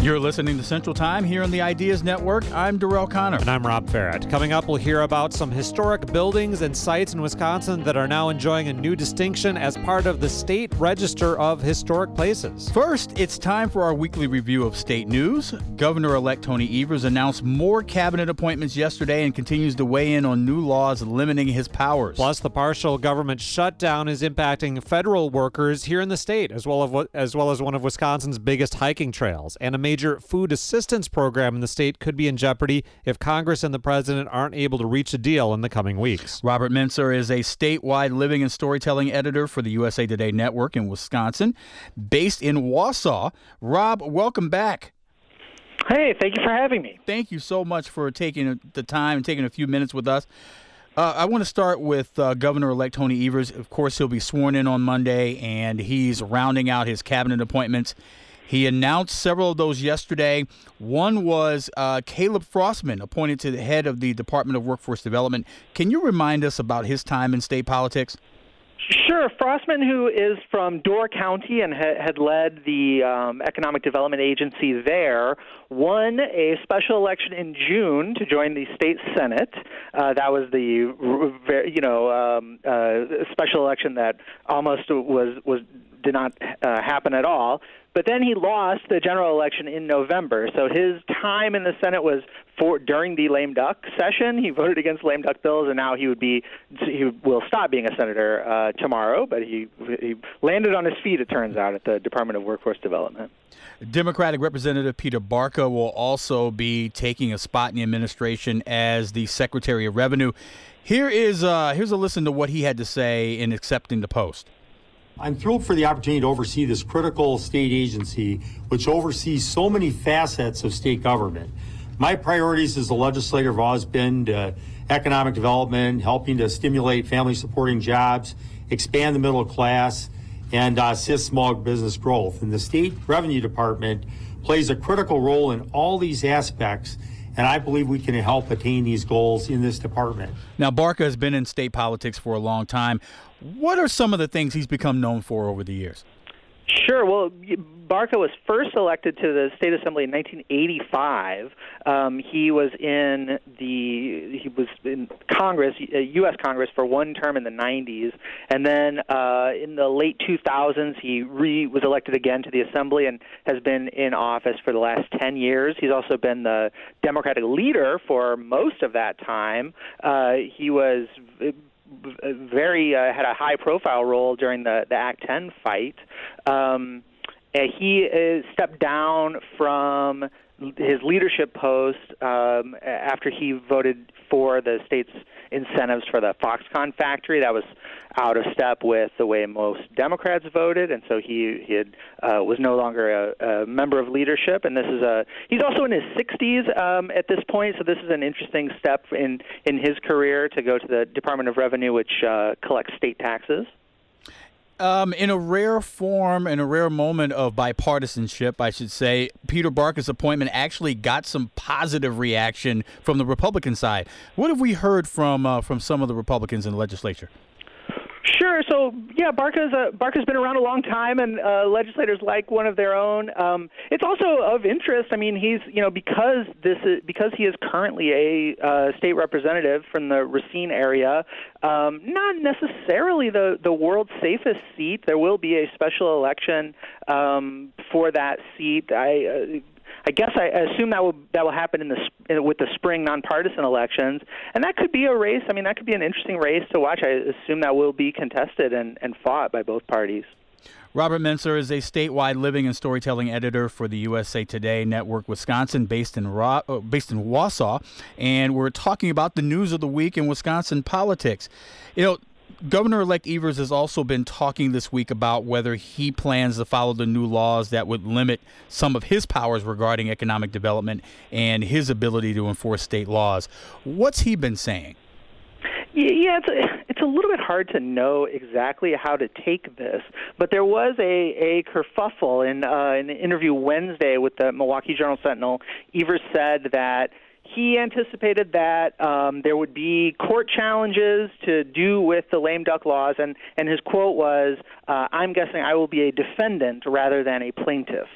You're listening to Central Time here on the Ideas Network. I'm Darrell Connor. And I'm Rob Farrett. Coming up, we'll hear about some historic buildings and sites in Wisconsin that are now enjoying a new distinction as part of the State Register of Historic Places. First, it's time for our weekly review of state news. Governor-elect Tony Evers announced more cabinet appointments yesterday and continues to weigh in on new laws limiting his powers. Plus, the partial government shutdown is impacting federal workers here in the state, as well as one of Wisconsin's biggest hiking trails. And a major food assistance program in the state could be in jeopardy if Congress and the president aren't able to reach a deal in the coming weeks. Robert Mincer is a statewide living and storytelling editor for the USA Today Network in Wisconsin, based in Wausau. Rob, welcome back. Hey, thank you for having me. Thank you so much for taking the time and taking a few minutes with us. I want to start with Governor-elect Tony Evers. Of course, he'll be sworn in on Monday, and he's rounding out his cabinet appointments. He announced several of those yesterday. One was Caleb Frostman, appointed to the head of the Department of Workforce Development. Can you remind us about his time in state politics? Sure. Frostman, who is from Door County and had led the Economic Development Agency there, won a special election in June to join the state Senate. That was the special election that almost did not happen at all. But then he lost the general election in November. So his time in the Senate was during the lame duck session. He voted against lame duck bills, and now he will stop being a senator tomorrow. But he landed on his feet, it turns out, at the Department of Workforce Development. Democratic Representative Peter Barca will also be taking a spot in the administration as the Secretary of Revenue. Here's a listen to what he had to say in accepting the post. I'm thrilled for the opportunity to oversee this critical state agency, which oversees so many facets of state government. My priorities as a legislator have always been economic development, helping to stimulate family-supporting jobs, expand the middle class, and assist small business growth. And the State Revenue Department plays a critical role in all these aspects, and I believe we can help attain these goals in this department. Now, Barca has been in state politics for a long time. What are some of the things he's become known for over the years? Sure. Well, Barca was first elected to the state assembly in 1985. He was in Congress, U.S. Congress, for one term in the 90s, and then in the late 2000s he was elected again to the assembly and has been in office for the last 10 years. He's also been the Democratic leader for most of that time. He was had a high-profile role during the Act 10 fight. He stepped down from his leadership post after he voted for the state's incentives for the Foxconn factory. That was out of step with the way most Democrats voted, and so he was no longer a member of leadership. And he's also in his 60s at this point, so this is an interesting step in his career to go to the Department of Revenue, which collects state taxes. In a rare moment of bipartisanship, I should say, Peter Barca's appointment actually got some positive reaction from the Republican side. What have we heard from some of the Republicans in the legislature? Sure. So, yeah, Barca's been around a long time, and legislators like one of their own. It's also of interest. I mean, he's because he is currently a state representative from the Racine area. Not necessarily the world's safest seat. There will be a special election for that seat. I guess I assume that will happen with the spring nonpartisan elections, and that could be a race. I mean, that could be an interesting race to watch. I assume that will be contested and fought by both parties. Robert Mincer is a statewide living and storytelling editor for the USA Today Network Wisconsin, based in Wausau, and we're talking about the news of the week in Wisconsin politics. Governor-elect Evers has also been talking this week about whether he plans to follow the new laws that would limit some of his powers regarding economic development and his ability to enforce state laws. What's he been saying? Yeah, it's a little bit hard to know exactly how to take this, but there was a kerfuffle in an interview Wednesday with the Milwaukee Journal-Sentinel. Evers said that he anticipated that there would be court challenges to do with the lame duck laws, and his quote was, I'm guessing I will be a defendant rather than a plaintiff.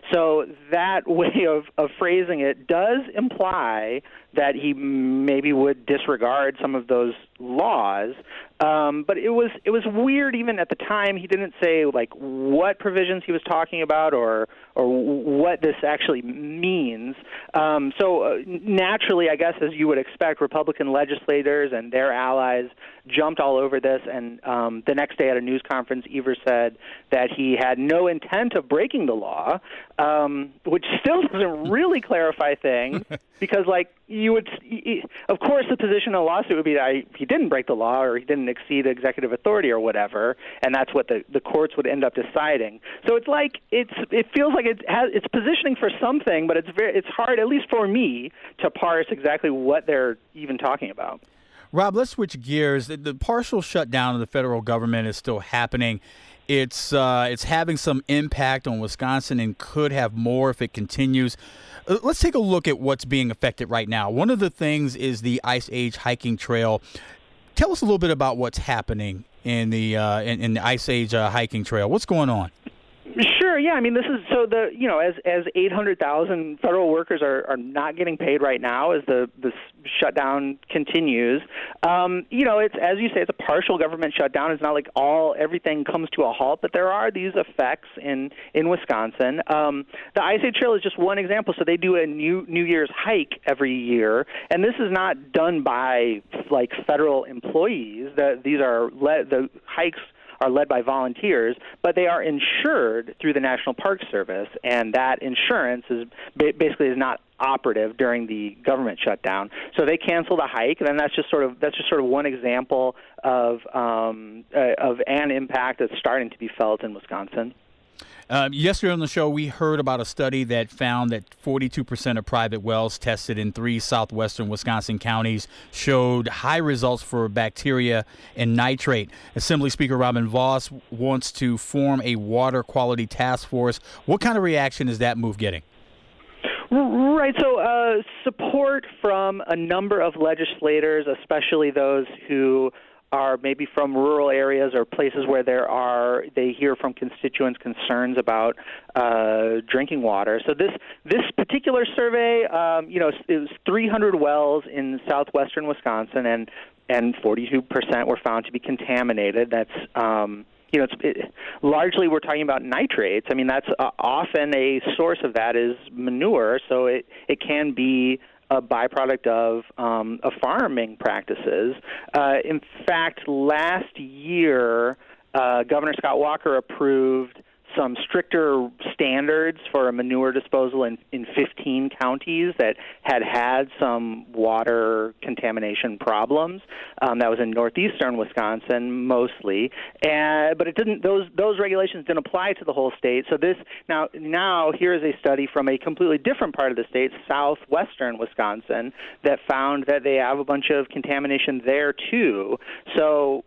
So that way of phrasing it does imply that he maybe would disregard some of those laws. But it was weird even at the time. He didn't say like what provisions he was talking about or what this actually means. So naturally, I guess as you would expect, Republican legislators and their allies jumped all over this. And the next day at a news conference, Evers said that he had no intent of breaking the law, which still doesn't really clarify things because like of course, the position in a lawsuit would be that he didn't break the law or he didn't exceed executive authority or whatever, and that's what the courts would end up deciding. So it's like it feels like it's positioning for something, but it's hard, at least for me, to parse exactly what they're even talking about. Rob, let's switch gears. The partial shutdown of the federal government is still happening. It's having some impact on Wisconsin and could have more if it continues. Let's take a look at what's being affected right now. One of the things is the Ice Age hiking trail. Tell us a little bit about what's happening in the Ice Age hiking trail. What's going on? Sure. Yeah. I mean, this is so as 800,000 federal workers are not getting paid right now as this shutdown continues. It's, as you say, it's a partial government shutdown. It's not like everything comes to a halt, but there are these effects in Wisconsin. The Ice Age Trail is just one example. So they do a New Year's hike every year, and this is not done by like federal employees. The hikes are led by volunteers, but they are insured through the National Park Service, and that insurance is basically not operative during the government shutdown. So they cancel the hike, and that's just sort of one example of an impact that's starting to be felt in Wisconsin. Yesterday on the show, we heard about a study that found that 42% of private wells tested in 3 southwestern Wisconsin counties showed high results for bacteria and nitrate. Assembly Speaker Robin Vos wants to form a water quality task force. What kind of reaction is that move getting? Right. So support from a number of legislators, especially those who are maybe from rural areas or places where they hear from constituents concerns about drinking water. So this particular survey, it was 300 wells in southwestern Wisconsin, and 42% were found to be contaminated. That's largely we're talking about nitrates. I mean, that's often a source of that is manure, so it can be a byproduct of farming practices. In fact, last year, Governor Scott Walker approved some stricter standards for manure disposal in 15 counties that had some water contamination problems. That was in northeastern Wisconsin mostly, but it didn't. Those regulations didn't apply to the whole state. So this now here is a study from a completely different part of the state, southwestern Wisconsin, that found that they have a bunch of contamination there too. So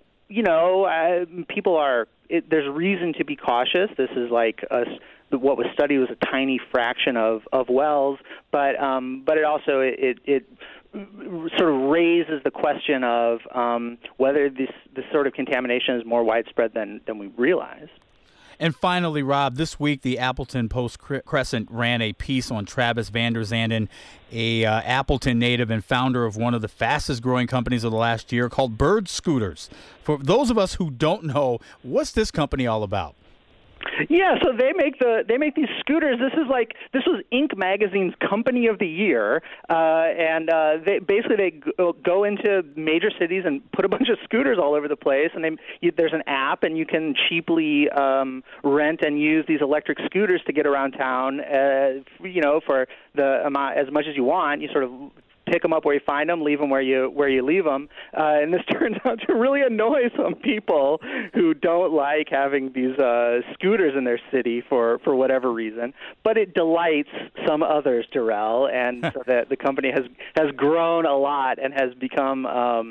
people are. There's reason to be cautious. This is like what was studied was a tiny fraction of wells, but it also it sort of raises the question of whether this sort of contamination is more widespread than we realize. And finally, Rob, this week the Appleton Post-Crescent ran a piece on Travis Vander Zanden, a Appleton native and founder of one of the fastest-growing companies of the last year called Bird Scooters. For those of us who don't know, what's this company all about? Yeah, so they make these scooters. This was Inc. magazine's Company of the Year, and they go into major cities and put a bunch of scooters all over the place. And there's an app, and you can cheaply rent and use these electric scooters to get around town. For the amount as much as you want. You sort of pick them up where you find them, leave them where you leave them, and this turns out to really annoy some people who don't like having these scooters in their city for whatever reason. But it delights some others, Darrell, and so that the company has grown a lot and has become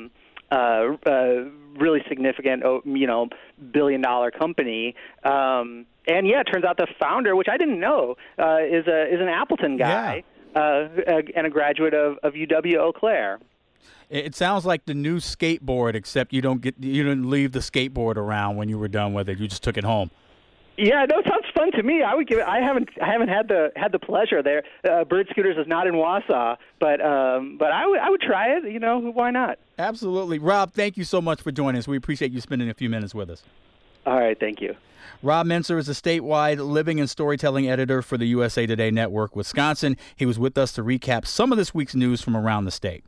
really significant, billion-dollar company. And it turns out the founder, which I didn't know, is an Appleton guy. Yeah. And a graduate of UW Eau Claire. It sounds like the new skateboard, except you didn't leave the skateboard around when you were done with it. You just took it home. Yeah, no, it sounds fun. fun to me. I would give it. I haven't had the pleasure there. Bird Scooters is not in Wausau, but I would try it. You know, why not? Absolutely. Rob, thank you so much for joining us. We appreciate you spending a few minutes with us. All right, thank you. Rob Menser is a statewide living and storytelling editor for the USA Today Network, Wisconsin. He was with us to recap some of this week's news from around the state.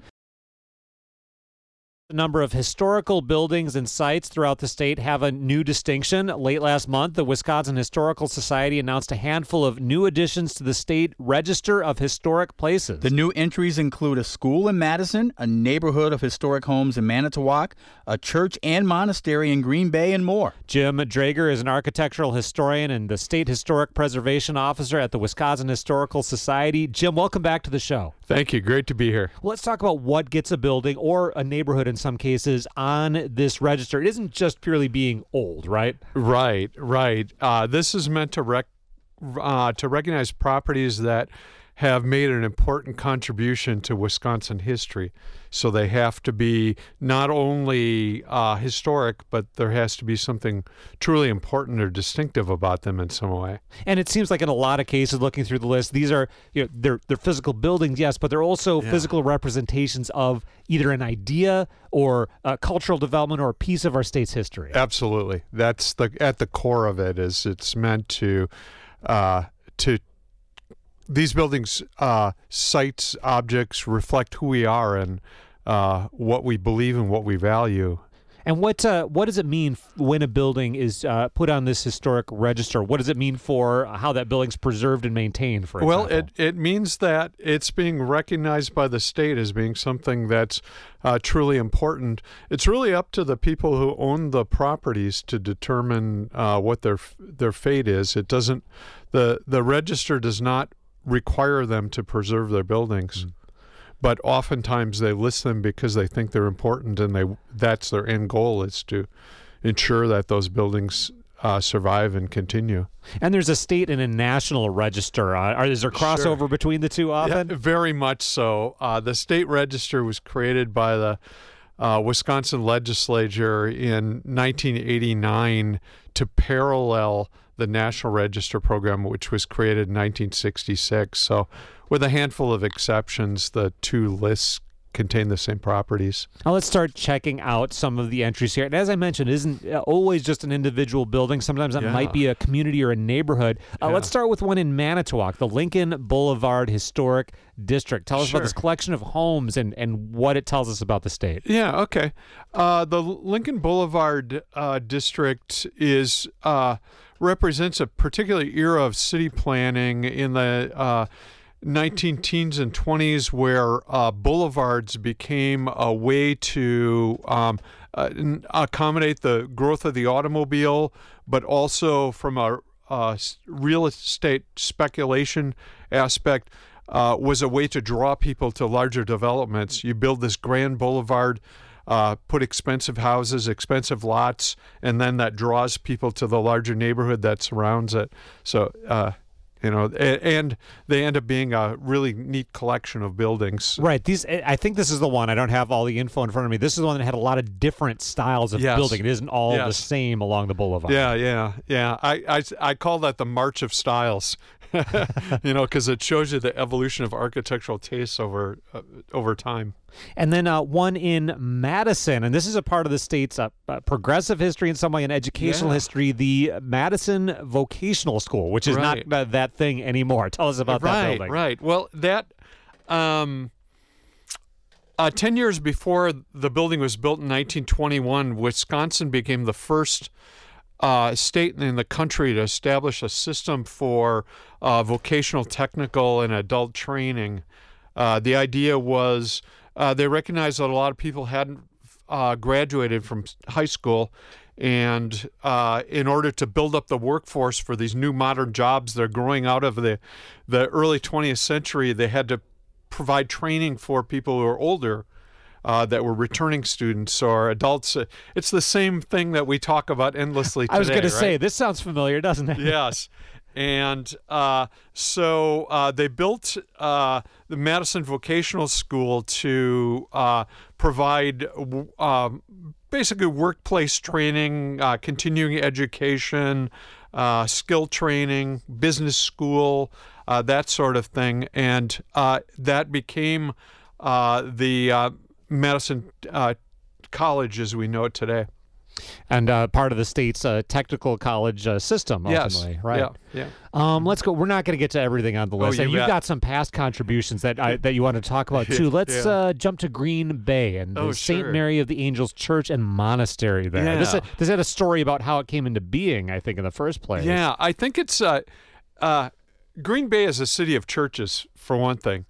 A number of historical buildings and sites throughout the state have a new distinction. Late last month, the Wisconsin Historical Society announced a handful of new additions to the state Register of Historic Places. The new entries include a school in Madison, a neighborhood of historic homes in Manitowoc, a church and monastery in Green Bay, and more. Jim Drager is an architectural historian and the state historic preservation officer at the Wisconsin Historical Society. Jim, welcome back to the show. Thank you. Great to be here. Well, let's talk about what gets a building or a neighborhood in some cases on this register. It isn't just purely being old, right? Right. This is meant to recognize properties that have made an important contribution to Wisconsin history. So they have to be not only historic, but there has to be something truly important or distinctive about them in some way. And it seems like in a lot of cases, looking through the list, these are, they're physical buildings, yes, but they're also physical representations of either an idea or cultural development or a piece of our state's history. Absolutely. That's at the core of it. Is it's meant to these buildings, sites, objects reflect who we are and what we believe and what we value. And what does it mean when a building is put on this historic register? What does it mean for how that building's preserved and maintained, for example? Well, it means that it's being recognized by the state as being something that's truly important. It's really up to the people who own the properties to determine what their fate is. It doesn't. The register does not require them to preserve their buildings. But oftentimes they list them because they think they're important, and that's their end goal, is to ensure that those buildings survive and continue. And there's a state and a national register. Is there crossover between the two often? Yeah, very much so. The state register was created by the Wisconsin legislature in 1989 to parallel the National Register program, which was created in 1966. So with a handful of exceptions, the two lists contain the same properties. Now let's start checking out some of the entries here. And as I mentioned, it isn't always just an individual building. Sometimes that might be a community or a neighborhood. Let's start with one in Manitowoc, the Lincoln Boulevard Historic District. Tell us about this collection of homes and what it tells us about the state. Yeah, okay. The Lincoln Boulevard District represents a particular era of city planning in the 19-teens and 20s, where boulevards became a way to accommodate the growth of the automobile, but also from a real estate speculation aspect, was a way to draw people to larger developments. You build this grand boulevard, put expensive houses, expensive lots, and then that draws people to the larger neighborhood that surrounds it. So, and they end up being a really neat collection of buildings. Right. I think this is the one. I don't have all the info in front of me. This is the one that had a lot of different styles of building. It isn't all the same along the boulevard. Yeah. I call that the March of Styles. Because it shows you the evolution of architectural tastes over time. And then one in Madison, and this is a part of the state's progressive history in some way, and educational history, the Madison Vocational School, which is not that thing anymore. Tell us about that building. Right. Well, that 10 years before the building was built in 1921, Wisconsin became the first state in the country to establish a system for vocational, technical, and adult training. The idea was they recognized that a lot of people hadn't graduated from high school, and in order to build up the workforce for these new modern jobs that are growing out of the early 20th century, they had to provide training for people who are older, that were returning students or adults. It's the same thing that we talk about endlessly today. I was going to say, this sounds familiar, doesn't it? Yes. And so they built the Madison Vocational School to provide basically workplace training, continuing education, skill training, business school, that sort of thing. And that became the Madison College as we know it today. And part of the state's technical college system, ultimately, yes. right? Yeah. Let's go. We're not going to get to everything on the list. And you've got some past contributions that you want to talk about, too. Let's jump to Green Bay and the St. Mary of the Angels Church and Monastery there. Yeah. This had a story about how it came into being, I think, in the first place. Yeah, I think it's Green Bay is a city of churches, for one thing.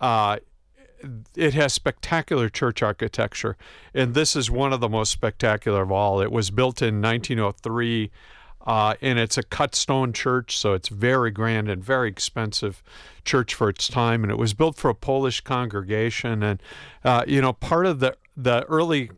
It has spectacular church architecture, and this is one of the most spectacular of all. It was built in 1903, and it's a cut stone church, so it's very grand and very expensive church for its time. And it was built for a Polish congregation, and part of the early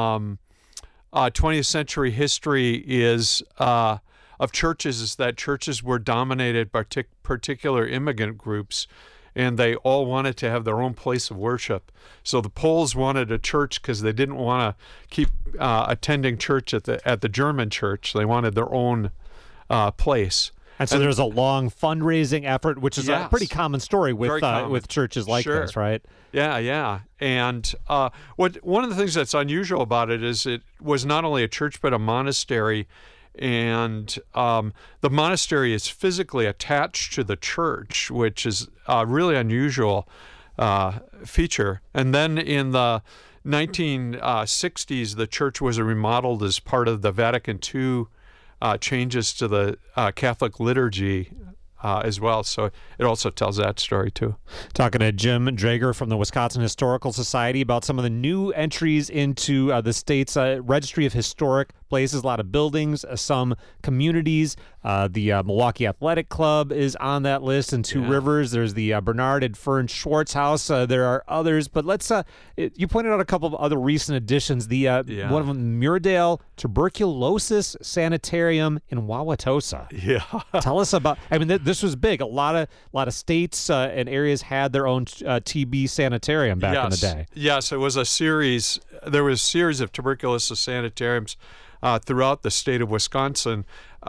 20th century history is of churches is that churches were dominated by particular immigrant groups, and they all wanted to have their own place of worship. So the Poles wanted a church because they didn't want to keep attending church at the German church. They wanted their own place. And so there's a long fundraising effort, which is a pretty common story with churches like this, right? Yeah. And one of the things that's unusual about it is it was not only a church but a monastery. And the monastery is physically attached to the church, which is a really unusual feature. And then in the 1960s, the church was remodeled as part of the Vatican II changes to the Catholic liturgy as well. So it also tells that story, too. Talking to Jim Drager from the Wisconsin Historical Society about some of the new entries into the state's Registry of Historic Places, a lot of buildings, some communities. The Milwaukee Athletic Club is on that list, and Two Rivers. There's the Bernard and Fern Schwartz House. There are others, but let's. You pointed out a couple of other recent additions. The one of them, Muirdale Tuberculosis Sanitarium in Wauwatosa. Yeah. Tell us about. I mean, this was big. A lot of states and areas had their own TB sanitarium back in the day. Yes, it was a series. There was a series of tuberculosis sanitariums throughout the state of Wisconsin.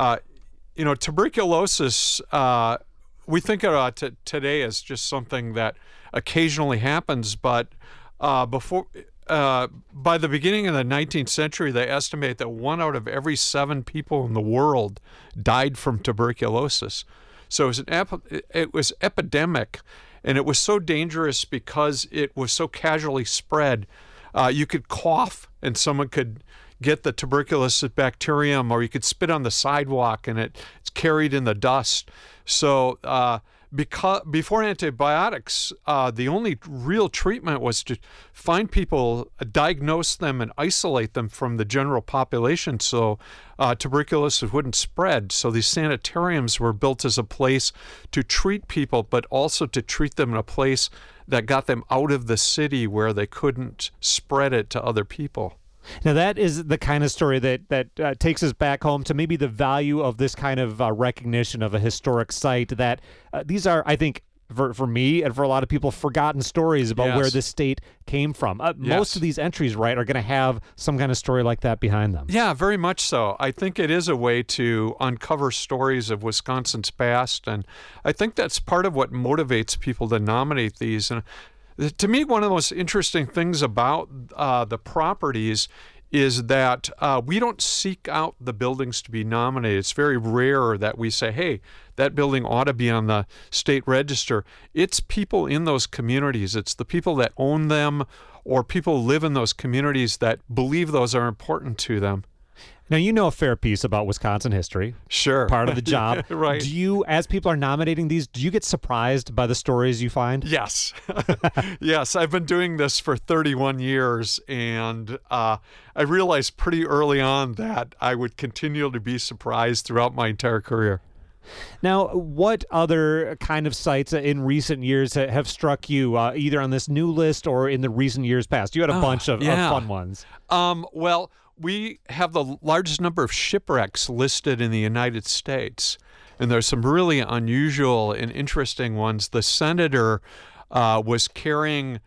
Tuberculosis, we think about it today as just something that occasionally happens, but by the beginning of the 19th century, they estimate that 1 out of every 7 people in the world died from tuberculosis. So it was epidemic, and it was so dangerous because it was so casually spread. You could cough, and someone could get the tuberculosis bacterium, or you could spit on the sidewalk and it's carried in the dust. So before antibiotics, the only real treatment was to find people, diagnose them, and isolate them from the general population so tuberculosis wouldn't spread. So these sanitariums were built as a place to treat people, but also to treat them in a place that got them out of the city where they couldn't spread it to other people. Now, that is the kind of story that takes us back home to maybe the value of this kind of recognition of a historic site, that these are, I think, for me and for a lot of people, forgotten stories about where this state came from. Most of these entries, right, are going to have some kind of story like that behind them. Yeah, very much so. I think it is a way to uncover stories of Wisconsin's past, and I think that's part of what motivates people to nominate these. And to me, one of the most interesting things about the properties is that we don't seek out the buildings to be nominated. It's very rare that we say, hey, that building ought to be on the state register. It's people in those communities. It's the people that own them or people who live in those communities that believe those are important to them. Now, you know a fair piece about Wisconsin history. Sure. Part of the job. Right. Do you, as people are nominating these, do you get surprised by the stories you find? Yes. Yes, I've been doing this for 31 years, and I realized pretty early on that I would continue to be surprised throughout my entire career. Now, what other kind of sites in recent years have struck you, either on this new list or in the recent years past? You had a bunch of fun ones. Well, we have the largest number of shipwrecks listed in the United States, and there's some really unusual and interesting ones. The senator was carrying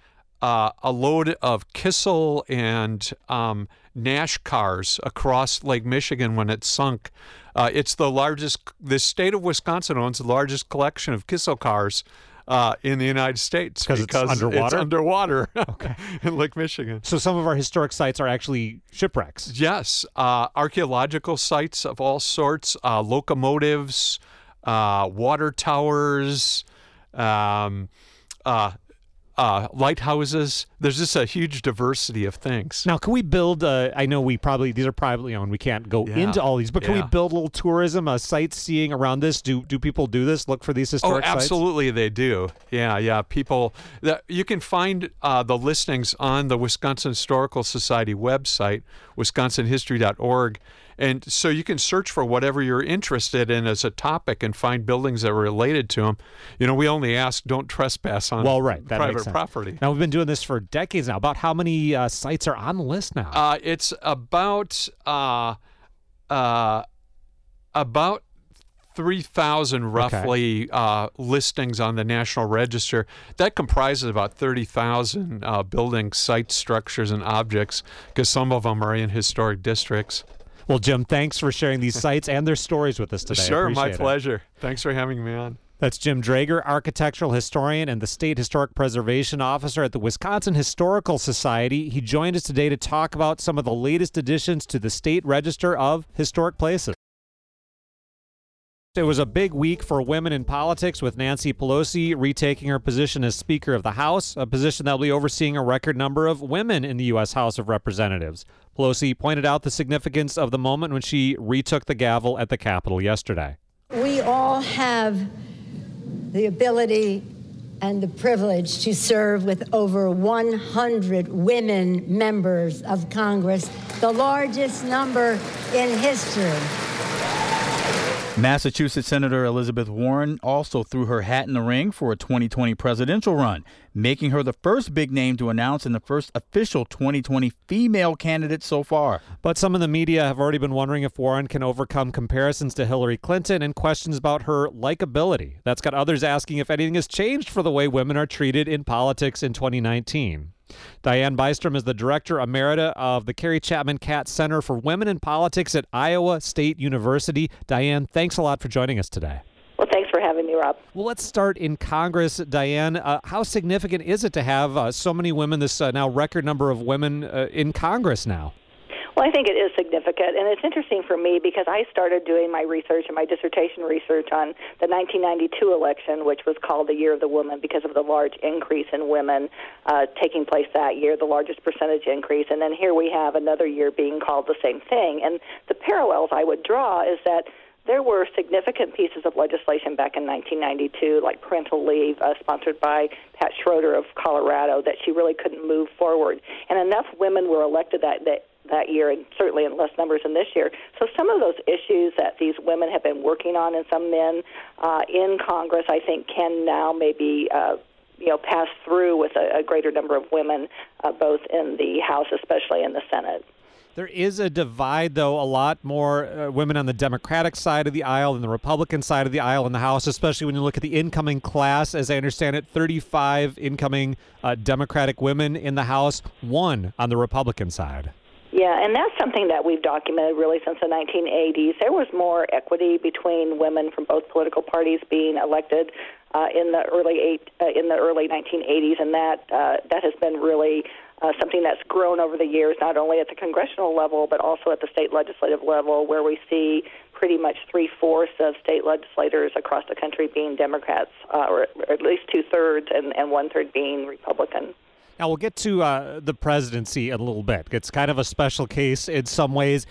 a load of Kissel and Nash cars across Lake Michigan when it sunk. It's the state of Wisconsin owns the largest collection of Kissel cars in the United States because it's underwater? It's underwater in Lake Michigan. So some of our historic sites are actually shipwrecks. Yes, archaeological sites of all sorts, locomotives, water towers, lighthouses. There's just a huge diversity of things. Now, can we build, I know these are privately owned. We can't go into all these, but can we build a little tourism, sightseeing around this? Do people do this? Look for these historic sites? Absolutely they do. Yeah. People, you can find the listings on the Wisconsin Historical Society website, wisconsinhistory.org. And so you can search for whatever you're interested in as a topic and find buildings that are related to them. We only ask don't trespass on private property. Now, we've been doing this for decades now. About how many sites are on the list now? It's about 3,000 roughly listings on the National Register. That comprises about 30,000 building sites, structures, and objects, because some of them are in historic districts. Well, Jim, thanks for sharing these sites and their stories with us today. Sure, my pleasure. Thanks for having me on. That's Jim Drager, architectural historian and the State Historic Preservation Officer at the Wisconsin Historical Society. He joined us today to talk about some of the latest additions to the State Register of Historic Places. It was a big week for women in politics, with Nancy Pelosi retaking her position as Speaker of the House, a position that will be overseeing a record number of women in the U.S. House of Representatives. Pelosi pointed out the significance of the moment when she retook the gavel at the Capitol yesterday. We all have the ability and the privilege to serve with over 100 women members of Congress, the largest number in history. Massachusetts Senator Elizabeth Warren also threw her hat in the ring for a 2020 presidential run, making her the first big name to announce and the first official 2020 female candidate so far. But some in the media have already been wondering if Warren can overcome comparisons to Hillary Clinton and questions about her likability. That's got others asking if anything has changed for the way women are treated in politics in 2019. Diane Bystrom is the Director Emerita of the Carrie Chapman Catt Center for Women in Politics at Iowa State University. Diane, thanks a lot for joining us today. Well, thanks for having me, Rob. Well, let's start in Congress. Diane, how significant is it to have so many women, this now record number of women in Congress now? Well, I think it is significant, and it's interesting for me because I started doing my research and my dissertation research on the 1992 election, which was called the Year of the Woman because of the large increase in women taking place that year, the largest percentage increase. And then here we have another year being called the same thing. And the parallels I would draw is that there were significant pieces of legislation back in 1992, like parental leave, sponsored by Pat Schroeder of Colorado, that she really couldn't move forward. And enough women were elected that year, and certainly in less numbers than this year. So some of those issues that these women have been working on, and some men in Congress, I think, can now maybe pass through with a greater number of women, both in the House, especially in the Senate. There is a divide, though, a lot more women on the Democratic side of the aisle than the Republican side of the aisle in the House, especially when you look at the incoming class. As I understand it, 35 incoming Democratic women in the House, 1 on the Republican side. Yeah, and that's something that we've documented really since the 1980s. There was more equity between women from both political parties being elected in the early 1980s, and that has been really something that's grown over the years, not only at the congressional level, but also at the state legislative level, where we see pretty much 3/4 of state legislators across the country being Democrats, or at least 2/3, and 1/3 being Republican. Now, we'll get to the presidency in a little bit. It's kind of a special case in some ways.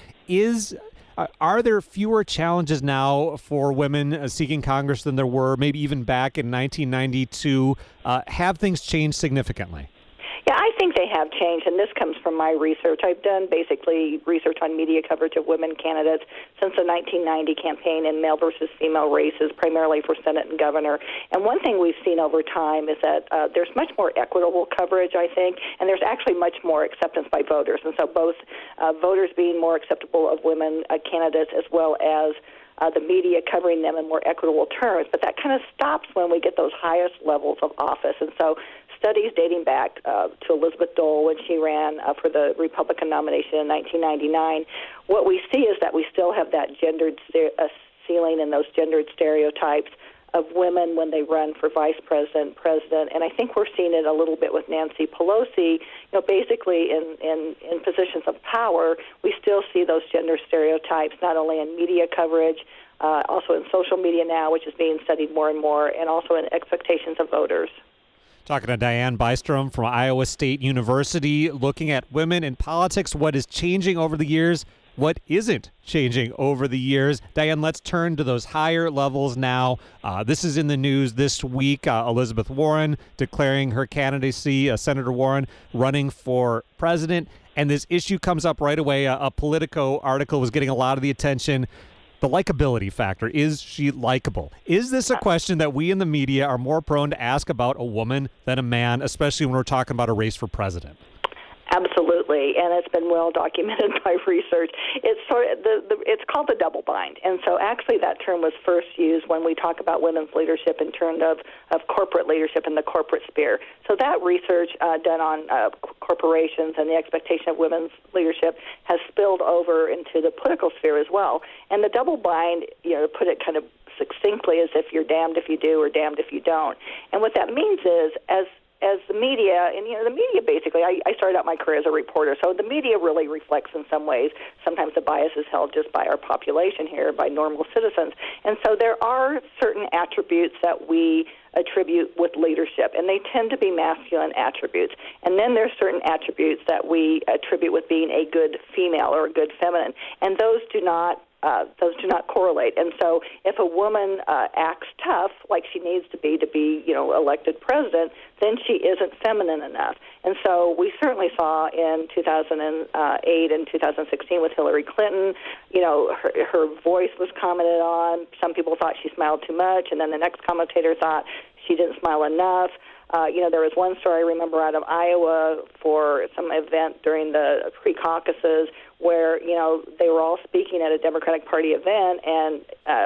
Are there fewer challenges now for women seeking Congress than there were maybe even back in 1992? Have things changed significantly? Yeah, I think they have changed, and this comes from my research. I've done basically research on media coverage of women candidates since the 1990 campaign in male versus female races, primarily for Senate and governor. And one thing we've seen over time is that there's much more equitable coverage, I think, and there's actually much more acceptance by voters. And so both voters being more acceptable of women candidates, as well as the media covering them in more equitable terms. But that kind of stops when we get those highest levels of office. And so studies dating back to Elizabeth Dole when she ran for the Republican nomination in 1999, what we see is that we still have that gendered ceiling and those gendered stereotypes of women when they run for vice president, president, and I think we're seeing it a little bit with Nancy Pelosi. Basically in positions of power, we still see those gender stereotypes not only in media coverage, also in social media now, which is being studied more and more, and also in expectations of voters. Talking to Diane Bystrom from Iowa State University, looking at women in politics, what is changing over the years, what isn't changing over the years. Diane, let's turn to those higher levels now. This is in the news this week. Elizabeth Warren declaring her candidacy, Senator Warren running for president. And this issue comes up right away. A Politico article was getting a lot of the attention. The likability factor. Is she likable? Is this a question that we in the media are more prone to ask about a woman than a man, especially when we're talking about a race for president? Absolutely, and it's been well documented by research. It's it's called the double bind, and so actually that term was first used when we talk about women's leadership in terms of corporate leadership in the corporate sphere. So that research done on corporations and the expectation of women's leadership has spilled over into the political sphere as well. And the double bind, to put it kind of succinctly, is if you're damned if you do or damned if you don't. And what that means is, as the media, and the media basically, I started out my career as a reporter, so the media really reflects in some ways. Sometimes the bias is held just by our population here, by normal citizens. And so there are certain attributes that we attribute with leadership, and they tend to be masculine attributes. And then there's certain attributes that we attribute with being a good female or a good feminine, and those do not correlate. And so if a woman acts tough, like she needs to be elected president, then she isn't feminine enough. And so we certainly saw in 2008 and 2016 with Hillary Clinton, her voice was commented on. Some people thought she smiled too much, and then the next commentator thought she didn't smile enough. There was one story I remember out of Iowa for some event during the pre-caucuses where, they were all speaking at a Democratic Party event, and,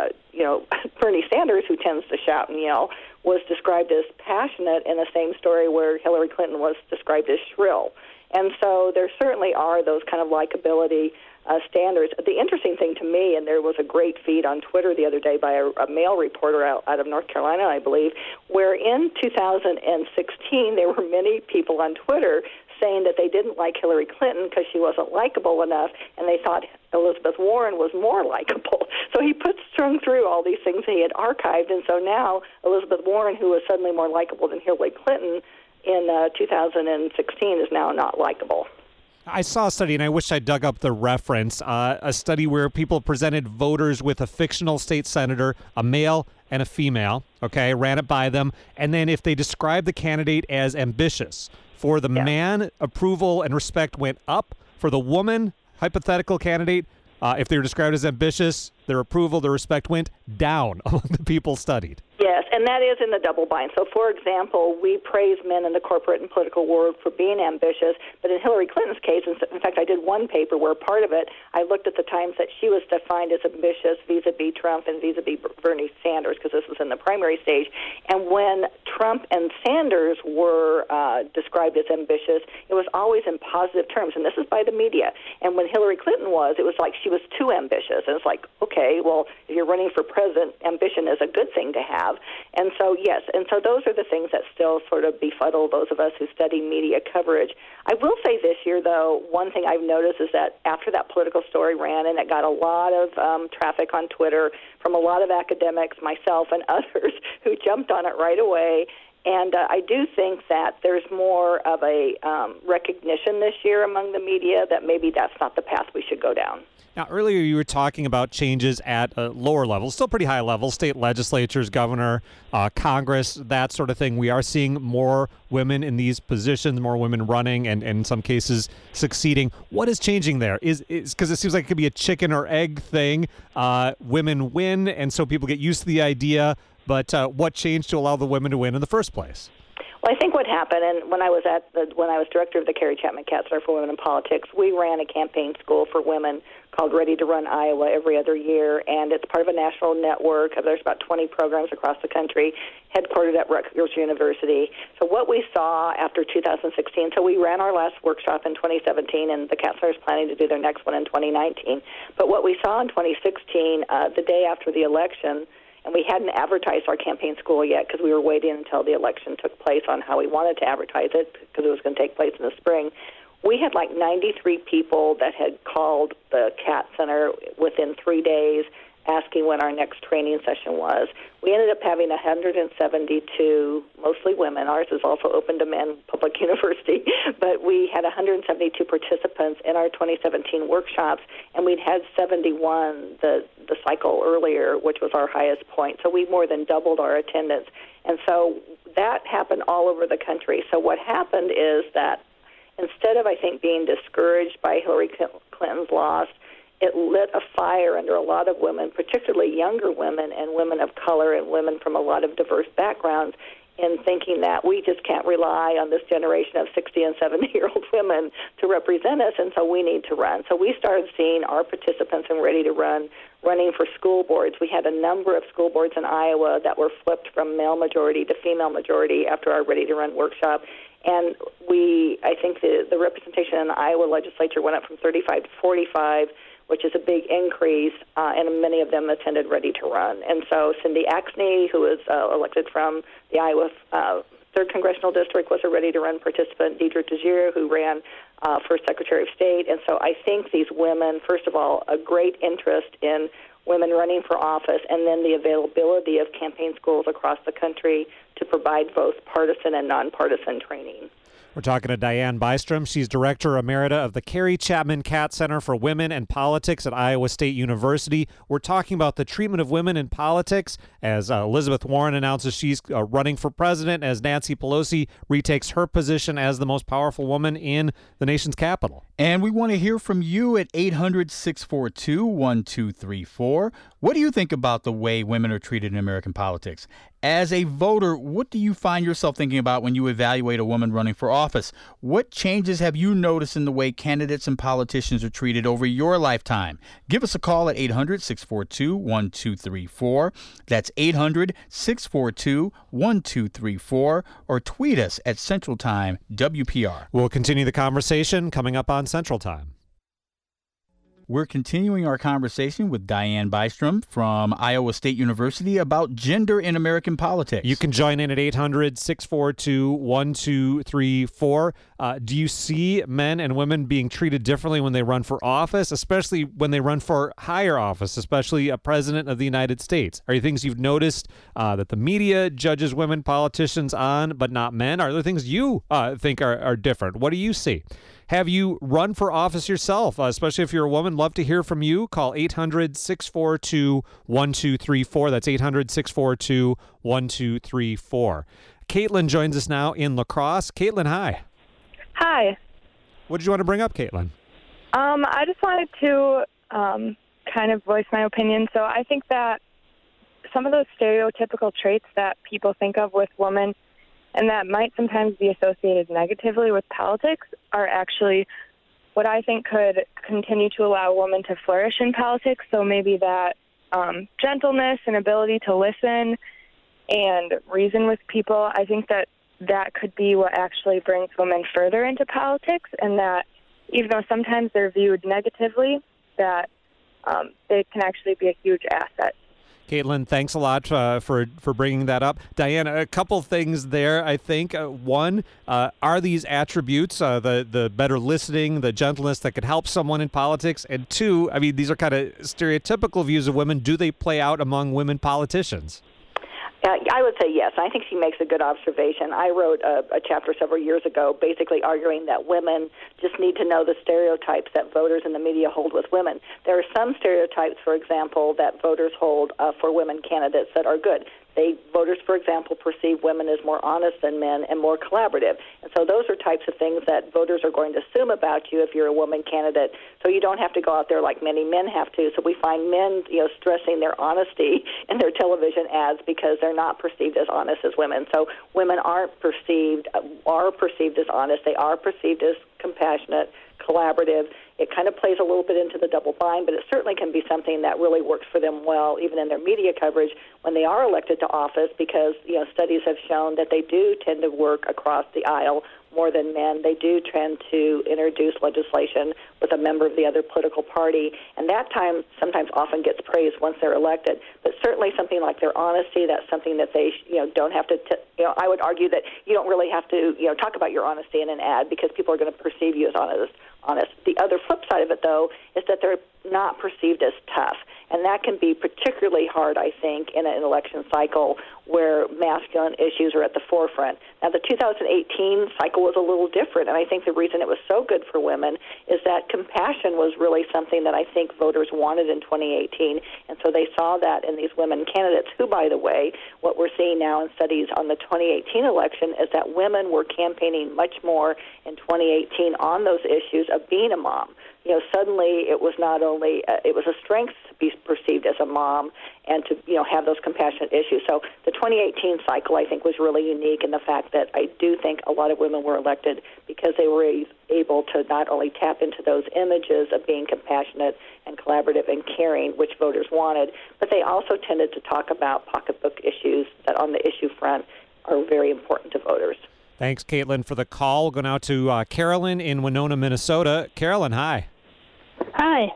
Bernie Sanders, who tends to shout and yell, was described as passionate in the same story where Hillary Clinton was described as shrill. And so there certainly are those kind of likability standards. The interesting thing to me, and there was a great feed on Twitter the other day by a male reporter out of North Carolina, I believe, where in 2016 there were many people on Twitter saying that they didn't like Hillary Clinton because she wasn't likable enough, and they thought Elizabeth Warren was more likable. So he strung through all these things he had archived, and so now Elizabeth Warren, who was suddenly more likable than Hillary Clinton in 2016, is now not likable. I saw a study, and I wish I dug up the reference, a study where people presented voters with a fictional state senator, a male and a female, ran it by them, and then if they described the candidate as ambitious, for the man, approval and respect went up. For the woman, hypothetical candidate, if they were described as ambitious, their approval, their respect went down among the people studied. Yes, and that is in the double bind. So, for example, we praise men in the corporate and political world for being ambitious, but in Hillary Clinton's case, in fact, I did one paper where part of it, I looked at the times that she was defined as ambitious vis-a-vis Trump and vis-a-vis Bernie Sanders, because this was in the primary stage. And when Trump and Sanders were described as ambitious, it was always in positive terms, and this is by the media. And when Hillary Clinton it was like she was too ambitious. And it's like, okay, well, if you're running for president, ambition is a good thing to have. And so, yes, and so those are the things that still sort of befuddle those of us who study media coverage. I will say this year, though, one thing I've noticed is that after that political story ran, and it got a lot of traffic on Twitter from a lot of academics, myself and others, who jumped on it right away. And I do think that there's more of a recognition this year among the media that maybe that's not the path we should go down. Now, earlier you were talking about changes at lower levels, still pretty high levels, state legislatures, governor, Congress, that sort of thing. We are seeing more women in these positions, more women running, and in some cases succeeding. What is changing there? Is because it seems like it could be a chicken or egg thing. Women win, and so people get used to the idea. But what changed to allow the women to win in the first place? Well, I think what happened, and when I was director of the Carrie Chapman Cat Center for Women in Politics, we ran a campaign school for women called Ready to Run Iowa every other year, and it's part of a national network. There's about 20 programs across the country, headquartered at Rutgers University. So what we saw after 2016, so we ran our last workshop in 2017, and the Cat Center is planning to do their next one in 2019. But what we saw in 2016, the day after the election, and we hadn't advertised our campaign school yet because we were waiting until the election took place on how we wanted to advertise it because it was going to take place in the spring. We had like 93 people that had called the Cat Center within 3 days asking when our next training session was. We ended up having 172, mostly women. Ours is also open to men, public university. But we had 172 participants in our 2017 workshops, and we'd had 71 the cycle earlier, which was our highest point. So we more than doubled our attendance. And so that happened all over the country. So what happened is that instead of, I think, being discouraged by Hillary Clinton's loss, it lit a fire under a lot of women, particularly younger women and women of color and women from a lot of diverse backgrounds, in thinking that we just can't rely on this generation of 60 and 70-year-old women to represent us, and so we need to run. So we started seeing our participants in Ready to Run running for school boards. We had a number of school boards in Iowa that were flipped from male majority to female majority after our Ready to Run workshop. And I think the representation in the Iowa legislature went up from 35 to 45, which is a big increase, and many of them attended Ready to Run. And so Cindy Axne, who was elected from the Iowa 3rd Congressional District, was a Ready to Run participant. Deidre DeGier, who ran for Secretary of State. And so I think these women, first of all, a great interest in women running for office, and then the availability of campaign schools across the country to provide both partisan and nonpartisan training. We're talking to Diane Bystrom. She's Director Emerita of the Carrie Chapman Cat Center for Women and Politics at Iowa State University. We're talking about the treatment of women in politics as Elizabeth Warren announces she's running for president, as Nancy Pelosi retakes her position as the most powerful woman in the nation's capital. And we want to hear from you at 800-642-1234. What do you think about the way women are treated in American politics? As a voter, what do you find yourself thinking about when you evaluate a woman running for office? What changes have you noticed in the way candidates and politicians are treated over your lifetime? Give us a call at 800-642-1234. That's 800-642-1234. Or tweet us at Central Time WPR. We'll continue the conversation coming up on Central Time. We're continuing our conversation with Diane Bystrom from Iowa State University about gender in American politics. You can join in at 800-642-1234. Do you see men and women being treated differently when they run for office, especially when they run for higher office, especially a president of the United States? Are there things you've noticed that the media judges women politicians on, but not men? Are there things you think are different? What do you see? Have you run for office yourself, especially if you're a woman? Love to hear from you. Call 800-642-1234. That's 800-642-1234. Caitlin joins us now in La Crosse. Caitlin, hi. Hi. What did you want to bring up, Caitlin? I just wanted to kind of voice my opinion. So I think that some of those stereotypical traits that people think of with women and that might sometimes be associated negatively with politics are actually what I think could continue to allow women to flourish in politics. So maybe that gentleness and ability to listen and reason with people, I think that could be what actually brings women further into politics, and that even though sometimes they're viewed negatively, that they can actually be a huge asset. Caitlin, thanks a lot for bringing that up. Diane, a couple things there, I think. One, are these attributes, the better listening, the gentleness that could help someone in politics? And two, I mean, these are kind of stereotypical views of women. Do they play out among women politicians? I would say yes. I think she makes a good observation. I wrote a chapter several years ago basically arguing that women just need to know the stereotypes that voters in the media hold with women. There are some stereotypes, for example, that voters hold for women candidates that are good. Voters, for example, perceive women as more honest than men and more collaborative. And so those are types of things that voters are going to assume about you if you're a woman candidate. So you don't have to go out there like many men have to. So we find men, stressing their honesty in their television ads because they're not perceived as honest as women. So women are perceived as honest. They are perceived as compassionate, collaborative. It kind of plays a little bit into the double bind, but it certainly can be something that really works for them well, even in their media coverage when they are elected to office, because studies have shown that they do tend to work across the aisle more than men. They do tend to introduce legislation with a member of the other political party, and that time sometimes often gets praised once they're elected. But certainly something like their honesty, that's something that they don't have to, I would argue that you don't really have to talk about your honesty in an ad, because people are going to perceive you as honest. The other flip side of it, though, is that they're not perceived as tough. And that can be particularly hard, I think, in an election cycle where masculine issues are at the forefront. Now, the 2018 cycle was a little different, and I think the reason it was so good for women is that compassion was really something that I think voters wanted in 2018, and so they saw that in these women candidates who, by the way, what we're seeing now in studies on the 2018 election is that women were campaigning much more in 2018 on those issues of being a mom. Suddenly it was not only it was a strength to be perceived as a mom and to have those compassionate issues. So the 2018 cycle, I think, was really unique in the fact that I do think a lot of women were elected because they were able to not only tap into those images of being compassionate and collaborative and caring, which voters wanted, but they also tended to talk about pocketbook issues that on the issue front are very important to voters. Thanks, Caitlin, for the call. We'll go now to Carolyn in Winona, Minnesota. Carolyn, hi. Hi.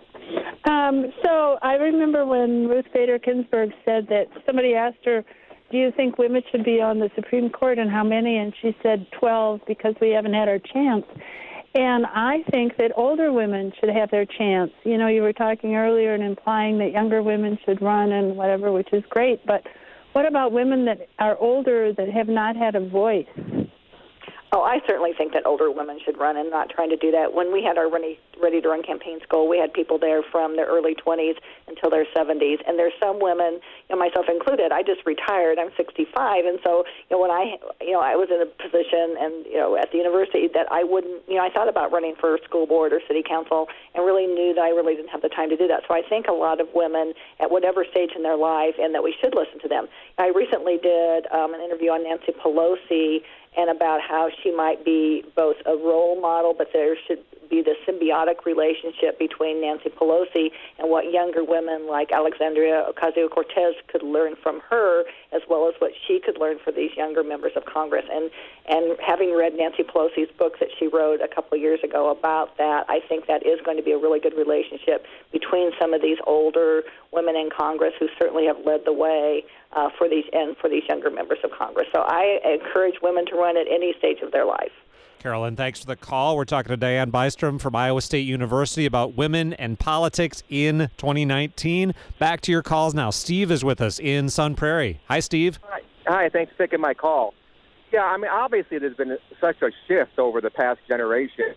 So I remember when Ruth Bader Ginsburg said that somebody asked her, do you think women should be on the Supreme Court and how many? And she said 12 because we haven't had our chance. And I think that older women should have their chance. You were talking earlier and implying that younger women should run and whatever, which is great. But what about women that are older that have not had a voice? Oh, I certainly think that older women should run and not trying to do that. When we had our Ready to Run campaign school, we had people there from their early 20s until their 70s. And there's some women, myself included, I just retired. I'm 65. And so, when I was in a position and, at the university that I wouldn't, I thought about running for school board or city council and really knew that I really didn't have the time to do that. So I think a lot of women at whatever stage in their life and that we should listen to them. I recently did an interview on Nancy Pelosi and about how she might be both a role model, but there should be the symbiotic relationship between Nancy Pelosi and what younger women like Alexandria Ocasio-Cortez could learn from her, as well as what she could learn for these younger members of Congress. And having read Nancy Pelosi's book that she wrote a couple of years ago about that, I think that is going to be a really good relationship between some of these older women in Congress who certainly have led the way for these younger members of Congress. So I encourage women to run at any stage of their life. Carolyn, thanks for the call. We're talking to Diane Bystrom from Iowa State University about women and politics in 2019. Back to your calls now. Steve is with us in Sun Prairie. Hi, Steve. Hi, thanks for taking my call. Yeah, obviously there's been such a shift over the past generation.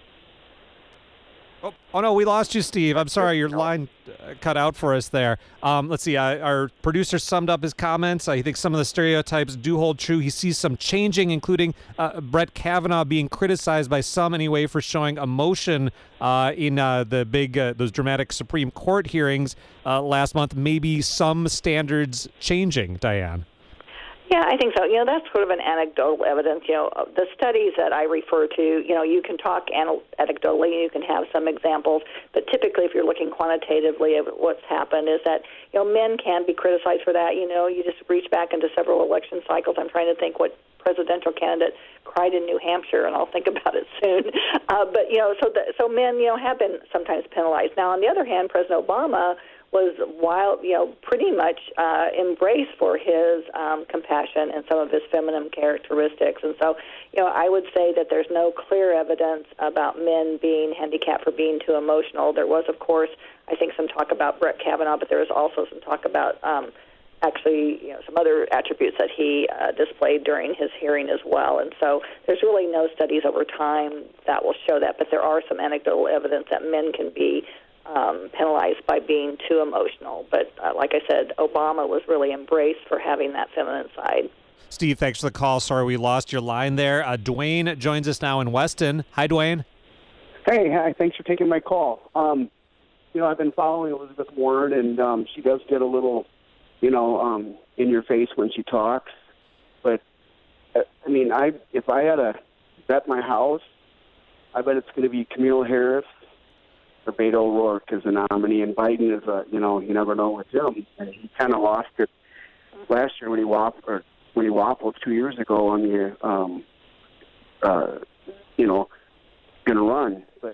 Oh, no, we lost you, Steve. I'm sorry, your line cut out for us there. Let's see, our producer summed up his comments. I think some of the stereotypes do hold true. He sees some changing, including Brett Kavanaugh being criticized by some anyway for showing emotion in the big, those dramatic Supreme Court hearings last month. Maybe some standards changing, Diane. Yeah, I think so. That's sort of an anecdotal evidence. The studies that I refer to, you can talk anecdotally, you can have some examples, but typically if you're looking quantitatively at what's happened is that, men can be criticized for that. You just reach back into several election cycles. I'm trying to think what presidential candidate cried in New Hampshire, and I'll think about it soon. So men, have been sometimes penalized. Now, on the other hand, President Obama was pretty much embraced for his compassion and some of his feminine characteristics. And so, I would say that there's no clear evidence about men being handicapped for being too emotional. There was, of course, I think some talk about Brett Kavanaugh, but there was also some talk about some other attributes that he displayed during his hearing as well. And so there's really no studies over time that will show that, but there are some anecdotal evidence that men can be penalized by being too emotional. But like I said, Obama was really embraced for having that feminine side. Steve, thanks for the call. Sorry we lost your line there. Dwayne joins us now in Weston. Hi, Dwayne. Hey, hi. Thanks for taking my call. I've been following Elizabeth Warren, and she does get a little, in your face when she talks. But, if I had to bet my house I bet it's going to be Kamala Harris or Beto O'Rourke as the nominee, and Biden is you never know with him. And he kind of lost it last year when he wobbled 2 years ago on the going to run, but.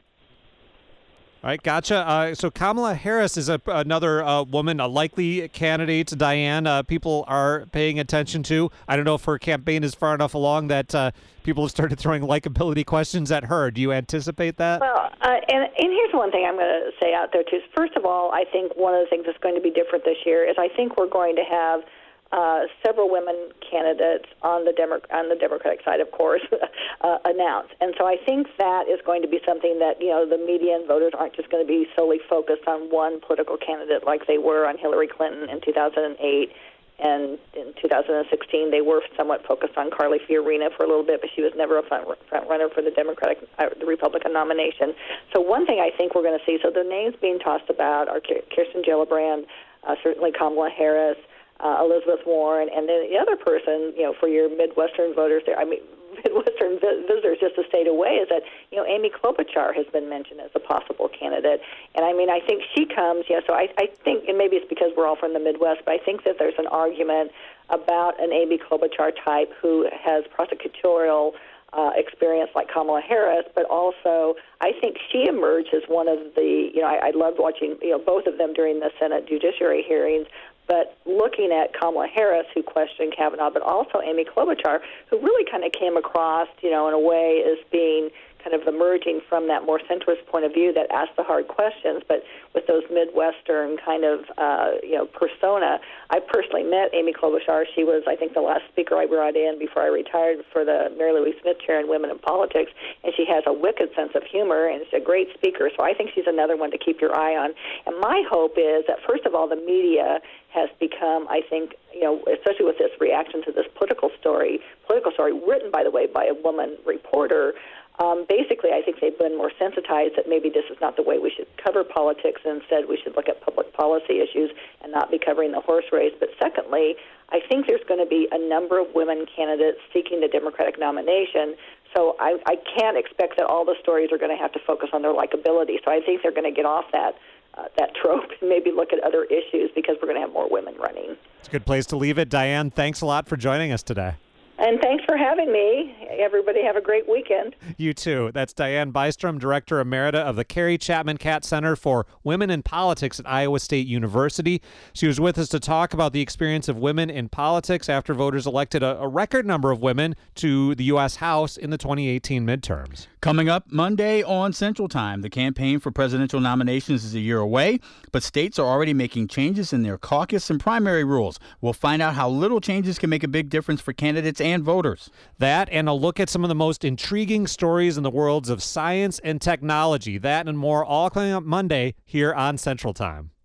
All right, gotcha. So Kamala Harris is another woman, a likely candidate, Diane, people are paying attention to. I don't know if her campaign is far enough along that people have started throwing likability questions at her. Do you anticipate that? Well, and here's one thing I'm going to say out there, too. First of all, I think one of the things that's going to be different this year is I think we're going to have several women candidates on the Democratic side, of course, announced. And so I think that is going to be something that, the media and voters aren't just going to be solely focused on one political candidate like they were on Hillary Clinton in 2008. And in 2016, they were somewhat focused on Carly Fiorina for a little bit, but she was never a front runner for the Republican nomination. So one thing I think we're going to see, so the names being tossed about are Kirsten Gillibrand, certainly Kamala Harris, Elizabeth Warren, and then the other person, for your Midwestern voters there, Midwestern visitors just a state away, is that, Amy Klobuchar has been mentioned as a possible candidate. And I think she comes, so I think, and maybe it's because we're all from the Midwest, but I think that there's an argument about an Amy Klobuchar type who has prosecutorial experience like Kamala Harris, but also I think she emerged as one of the, I loved watching, both of them during the Senate Judiciary hearings, but looking at Kamala Harris, who questioned Kavanaugh, but also Amy Klobuchar, who really kind of came across, in a way as being kind of emerging from that more centrist point of view that asked the hard questions, but with those Midwestern kind of, persona. I personally met Amy Klobuchar. She was, I think, the last speaker I brought in before I retired for the Mary Louise Smith Chair in Women in Politics, and she has a wicked sense of humor, and she's a great speaker, so I think she's another one to keep your eye on. And my hope is that, first of all, the media has become, I think, especially with this reaction to this political story written, by the way, by a woman reporter. Basically, I think they've been more sensitized that maybe this is not the way we should cover politics, and instead we should look at public policy issues and not be covering the horse race. But secondly, I think there's going to be a number of women candidates seeking the Democratic nomination. So I can't expect that all the stories are going to have to focus on their likability. So I think they're going to get off that trope and maybe look at other issues because we're going to have more women running. It's a good place to leave it. Diane, thanks a lot for joining us today. And thanks for having me. Everybody have a great weekend. You too. That's Diane Bystrom, Director Emerita of the Carrie Chapman Catt Center for Women in Politics at Iowa State University. She was with us to talk about the experience of women in politics after voters elected a record number of women to the U.S. House in the 2018 midterms. Coming up Monday on Central Time, the campaign for presidential nominations is a year away, but states are already making changes in their caucus and primary rules. We'll find out how little changes can make a big difference for candidates and voters. That and a look at some of the most intriguing stories in the worlds of science and technology. That and more all coming up Monday here on Central Time.